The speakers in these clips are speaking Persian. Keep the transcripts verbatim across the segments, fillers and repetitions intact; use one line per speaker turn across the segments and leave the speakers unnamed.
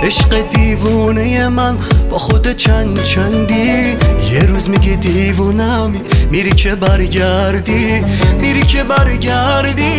عشق دیوونه من با خود چند چندی. یه روز میگی دیوونم، میری که برگردی، میری که برگردی.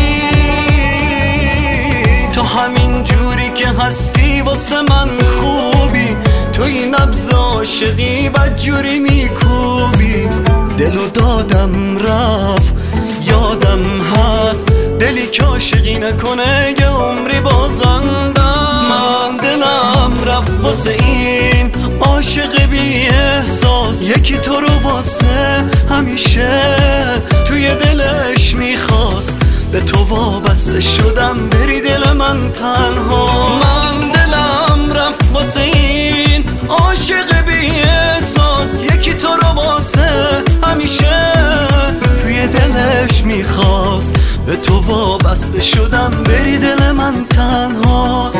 تو همین جوری که هستی واسه من خوبی، تو این نبض عاشقی بدجوری میکوبی. دلو دادم رفت یادم هست، دلی که عاشقی نکنه یه عمری بازندم. من دلم رفت واسه این عاشق بی احساس، یکی تو رو واسه همیشه توی دلش میخواست. به تو وابسته شدم بری دل من تنها. من دلم رفت واسه این عاشق بی احساس، یکی تو رو واسه همیشه توی دلش میخواست. به تو وابسته شدم بری دل من تنهاست.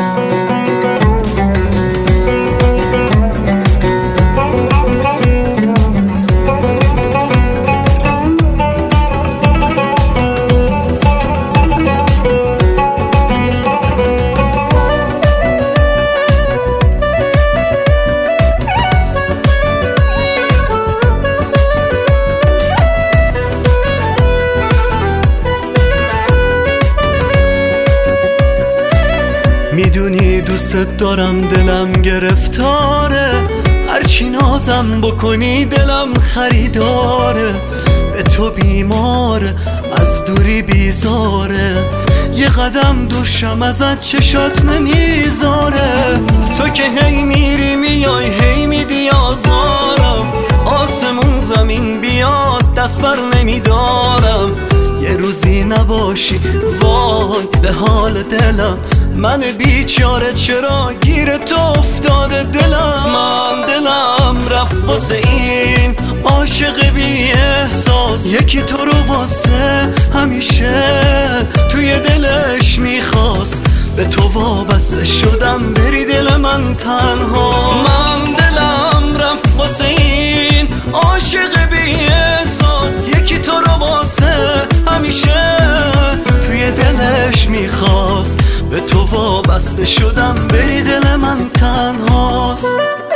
میدونی دوست دارم، دلم گرفتاره، هرچی نازم بکنی دلم خریداره. به تو بیماره، از دوری بیزاره، یه قدم دوشم ازت چشات نمیذاره. تو که هی میری میای هی میدی آزارم، آسمون زمین بیاد دست بر نمیدارم. یه روزی نباشی وای به حال دلم، من بیچاره چرا گیر تو افتاده دلم. من دلم رفت واسه این عاشق بی احساس، یکی تو رو واسه همیشه توی دلش میخواست. به تو وابسته شدم بری دل من تنها. من دلم رفت واسه این عاشق بی احساس، یکی تو رو واسه همیشه توی دلش میخواست. به تو وابسته شدم بری دل من تنهاست.